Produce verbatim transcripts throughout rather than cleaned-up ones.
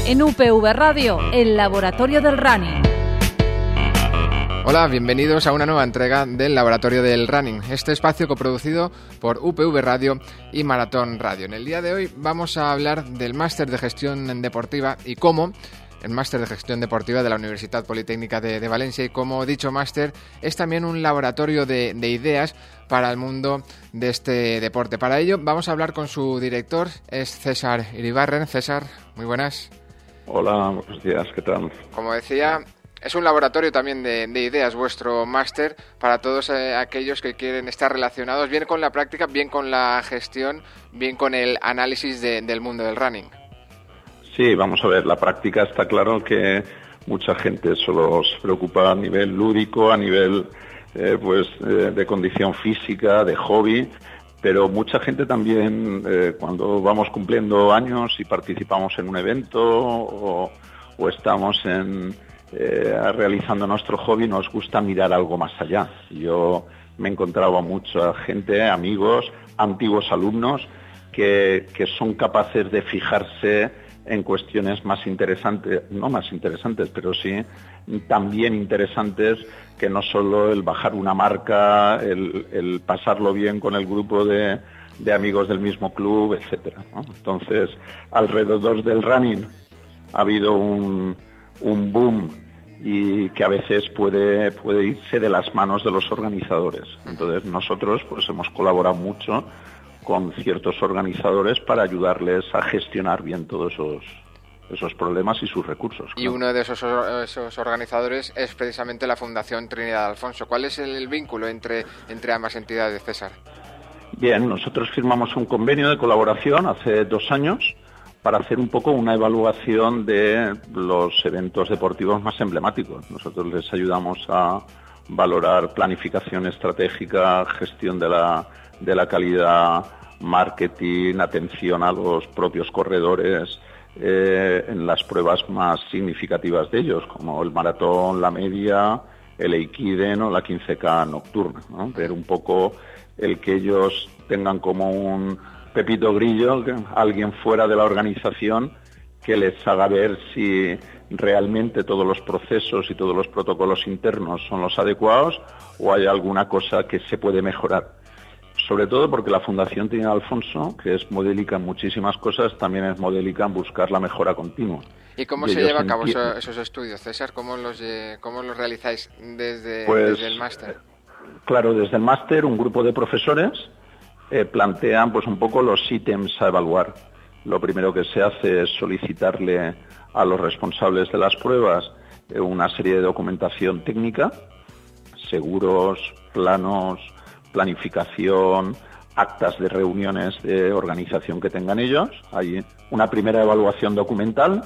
En U P V Radio, el laboratorio del running. Hola, bienvenidos a una nueva entrega del Laboratorio del Running, este espacio coproducido por U P V Radio y Maratón Radio. En el día de hoy vamos a hablar del Máster de Gestión Deportiva y cómo el Máster de Gestión Deportiva de la Universidad Politécnica de, de Valencia, y como dicho máster es también un laboratorio de, de ideas para el mundo de este deporte. Para ello vamos a hablar con su director, es César Iribarren. César, muy buenas. Hola, buenos días, ¿qué tal? Como decía, es un laboratorio también de, de ideas, vuestro máster, para todos eh, aquellos que quieren estar relacionados bien con la práctica, bien con la gestión, bien con el análisis de, del mundo del running. Sí, vamos a ver, la práctica está claro que mucha gente solo se preocupa a nivel lúdico, a nivel eh, pues eh, de condición física, de hobby, pero mucha gente también eh, cuando vamos cumpliendo años y participamos en un evento o, o estamos en, eh, realizando nuestro hobby, nos gusta mirar algo más allá. Yo me he encontrado a mucha gente, amigos, antiguos alumnos, que, que son capaces de fijarse en cuestiones más interesantes, no más interesantes, pero sí también interesantes, que no solo el bajar una marca, el, el pasarlo bien con el grupo de, de amigos del mismo club, etcétera, ¿no? Entonces, alrededor del running ha habido un, un boom y que a veces puede, puede irse de las manos de los organizadores. Entonces, nosotros pues hemos colaborado mucho con ciertos organizadores para ayudarles a gestionar bien todos esos, esos problemas y sus recursos. Y claro, uno de esos, esos organizadores es precisamente la Fundación Trinidad Alfonso. ¿Cuál es el, el vínculo entre, entre ambas entidades, César? Bien, nosotros firmamos un convenio de colaboración hace dos años para hacer un poco una evaluación de los eventos deportivos más emblemáticos. Nosotros les ayudamos a valorar planificación estratégica, gestión de la de la calidad, marketing, atención a los propios corredores eh, en las pruebas más significativas de ellos, como el maratón, la media, el Eikiden o la quince K nocturna, ¿no? Ver un poco el que ellos tengan como un Pepito Grillo, alguien fuera de la organización que les haga ver si realmente todos los procesos y todos los protocolos internos son los adecuados o hay alguna cosa que se puede mejorar. Sobre todo porque la Fundación Trinidad Alfonso, que es modélica en muchísimas cosas, también es modélica en buscar la mejora continua. ¿Y cómo y se lleva a cabo enti- esos estudios, César? ¿Cómo los, eh, cómo los realizáis desde, pues, desde el máster? Claro, desde el máster un grupo de profesores eh, plantean pues un poco los ítems a evaluar. Lo primero que se hace es solicitarle a los responsables de las pruebas eh, una serie de documentación técnica, seguros, planos, planificación, actas de reuniones de organización que tengan ellos. Hay una primera evaluación documental,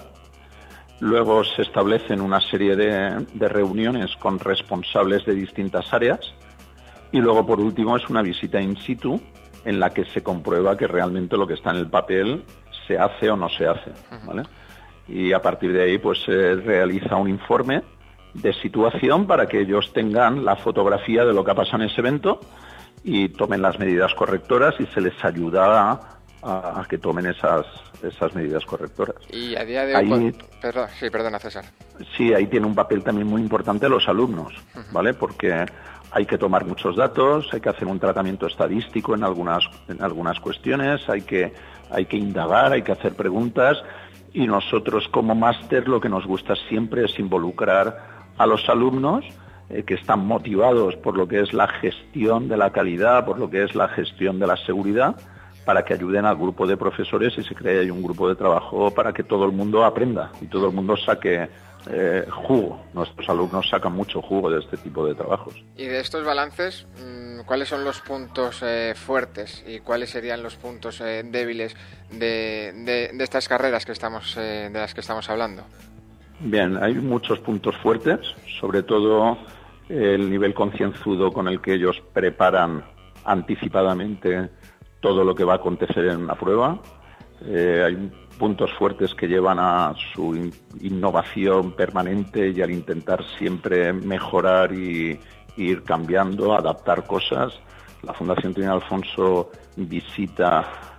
luego se establecen una serie de, de reuniones con responsables de distintas áreas y luego, por último, es una visita in situ en la que se comprueba que realmente lo que está en el papel se hace o no se hace, ¿vale? Y a partir de ahí pues se realiza un informe de situación para que ellos tengan la fotografía de lo que ha pasado en ese evento y tomen las medidas correctoras y se les ayuda a, a que tomen esas esas medidas correctoras. Y a día de hoy, ahí, perdón, sí, perdona, César. Sí, ahí tiene un papel también muy importante los alumnos, ¿vale? Porque hay que tomar muchos datos, hay que hacer un tratamiento estadístico en algunas en algunas cuestiones, hay que hay que indagar, hay que hacer preguntas, y nosotros como máster lo que nos gusta siempre es involucrar a los alumnos eh, que están motivados por lo que es la gestión de la calidad, por lo que es la gestión de la seguridad, para que ayuden al grupo de profesores y se cree ahí un grupo de trabajo para que todo el mundo aprenda y todo el mundo saque eh, jugo. Nuestros alumnos sacan mucho jugo de este tipo de trabajos. Y de estos balances, ¿cuáles son los puntos eh, fuertes y cuáles serían los puntos eh, débiles de, de, de estas carreras que estamos eh, de las que estamos hablando? Bien, hay muchos puntos fuertes, sobre todo el nivel concienzudo con el que ellos preparan anticipadamente todo lo que va a acontecer en una prueba. Eh, hay puntos fuertes que llevan a su in- innovación permanente y al intentar siempre mejorar y, y ir cambiando, adaptar cosas. La Fundación Trinidad Alfonso visita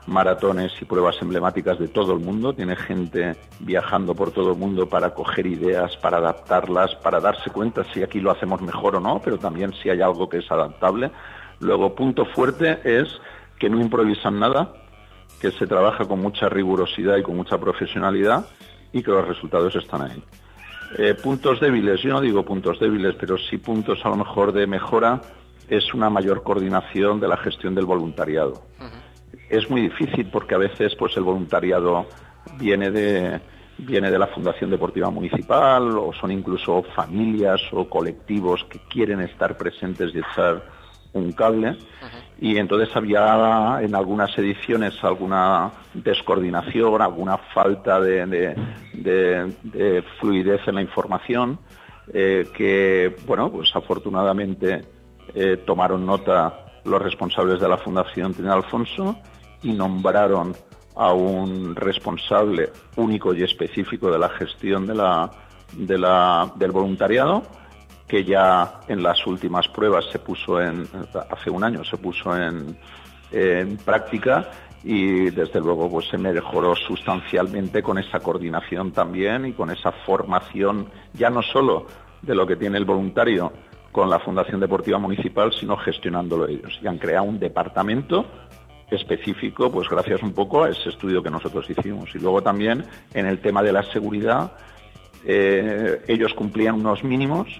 maratones y pruebas emblemáticas de todo el mundo, tiene gente viajando por todo el mundo para coger ideas, para adaptarlas, para darse cuenta si aquí lo hacemos mejor o no, pero también si hay algo que es adaptable. Luego, punto fuerte es que no improvisan nada, que se trabaja con mucha rigurosidad y con mucha profesionalidad y que los resultados están ahí. Eh, puntos débiles, yo no digo puntos débiles, pero sí puntos a lo mejor de mejora, es una mayor coordinación de la gestión del voluntariado. Uh-huh. Es muy difícil porque a veces pues el voluntariado viene de, viene de la Fundación Deportiva Municipal o son incluso familias o colectivos que quieren estar presentes y echar un cable. Uh-huh. Y entonces había en algunas ediciones alguna descoordinación, alguna falta de, de, de, de fluidez en la información, eh, que, bueno, pues afortunadamente eh, tomaron nota los responsables de la Fundación Trinidad Alfonso y nombraron a un responsable único y específico de la gestión de la, de la, del voluntariado, que ya en las últimas pruebas se puso en, hace un año se puso en, en práctica y desde luego pues se mejoró sustancialmente con esa coordinación también y con esa formación ya no solo de lo que tiene el voluntario con la Fundación Deportiva Municipal, sino gestionándolo ellos. Y han creado un departamento específico, pues gracias un poco a ese estudio que nosotros hicimos. Y luego también en el tema de la seguridad, eh, ellos cumplían unos mínimos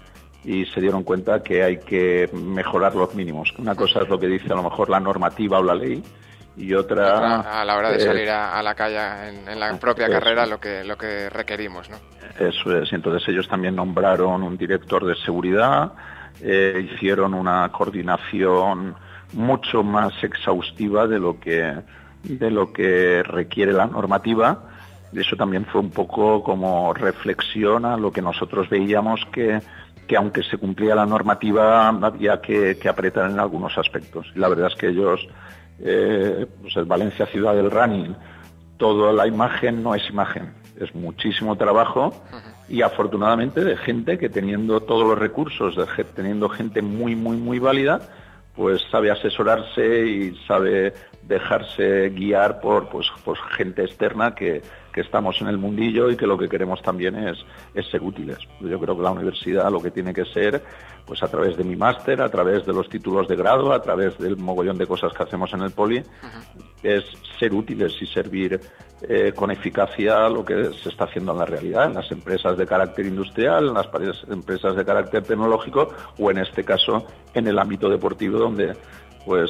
y se dieron cuenta que hay que mejorar los mínimos. Una cosa es lo que dice a lo mejor la normativa o la ley y otra... otra a la hora de salir a, a la calle en, en la propia carrera lo que, lo que requerimos, ¿no? Eso es. Entonces ellos también nombraron un director de seguridad, eh, hicieron una coordinación mucho más exhaustiva de lo que, de lo que requiere la normativa. Y eso también fue un poco como reflexión a lo que nosotros veíamos que que aunque se cumplía la normativa había que, que apretar en algunos aspectos. Y la verdad es que ellos, eh, pues es Valencia Ciudad del Running, toda la imagen no es imagen, es muchísimo trabajo y afortunadamente de gente que teniendo todos los recursos, de, teniendo gente muy, muy, muy válida, pues sabe asesorarse y sabe dejarse guiar por pues, pues gente externa que, que estamos en el mundillo y que lo que queremos también es, es ser útiles. Yo creo que la universidad lo que tiene que ser, pues a través de mi máster, a través de los títulos de grado, a través del mogollón de cosas que hacemos en el Poli, uh-huh. es ser útiles y servir eh, con eficacia lo que se está haciendo en la realidad, en las empresas de carácter industrial, en las empresas de carácter tecnológico o en este caso en el ámbito deportivo donde pues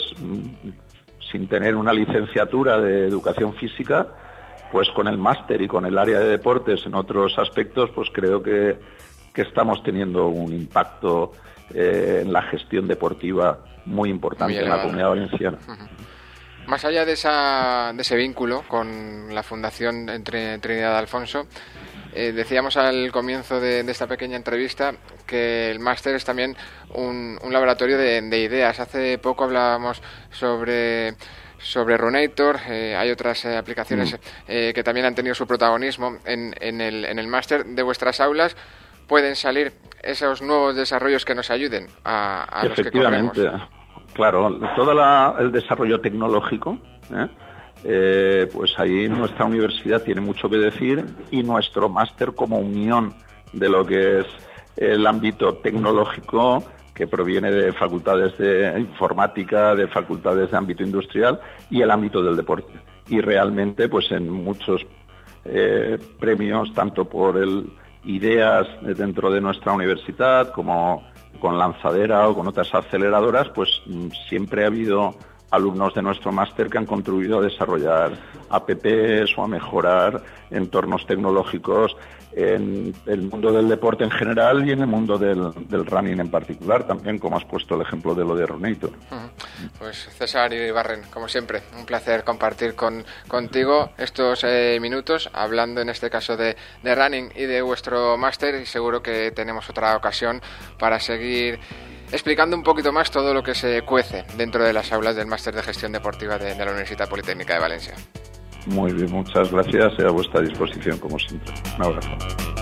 sin tener una licenciatura de educación física, pues con el máster y con el área de deportes en otros aspectos, pues creo que, que estamos teniendo un impacto eh, en la gestión deportiva muy importante muy en la Comunidad Valenciana. Uh-huh. Más allá de, esa, de ese vínculo con la Fundación entre Trinidad Alfonso, eh, decíamos al comienzo de, de esta pequeña entrevista que el máster es también un, un laboratorio de, de ideas. Hace poco hablábamos sobre... sobre Runator, eh, hay otras eh, aplicaciones mm. eh, que también han tenido su protagonismo en, en el, en el máster. De vuestras aulas pueden salir esos nuevos desarrollos que nos ayuden a, a los que corremos. Efectivamente, claro, todo la, el desarrollo tecnológico, ¿eh? Eh, pues ahí nuestra universidad tiene mucho que decir y nuestro máster como unión de lo que es el ámbito tecnológico que proviene de facultades de informática, de facultades de ámbito industrial y el ámbito del deporte. Y realmente, pues en muchos eh, premios, tanto por el ideas dentro de nuestra universidad como con Lanzadera o con otras aceleradoras, pues siempre ha habido alumnos de nuestro máster que han contribuido a desarrollar apps o a mejorar entornos tecnológicos en el mundo del deporte en general y en el mundo del, del running en particular también, como has puesto el ejemplo de lo de Runator. Pues César Iribarren, como siempre, un placer compartir con contigo estos eh, minutos, hablando en este caso de, de running y de vuestro máster, y seguro que tenemos otra ocasión para seguir explicando un poquito más todo lo que se cuece dentro de las aulas del máster de gestión deportiva de, de la Universidad Politécnica de Valencia. Muy bien, muchas gracias y a vuestra disposición como siempre. Un abrazo.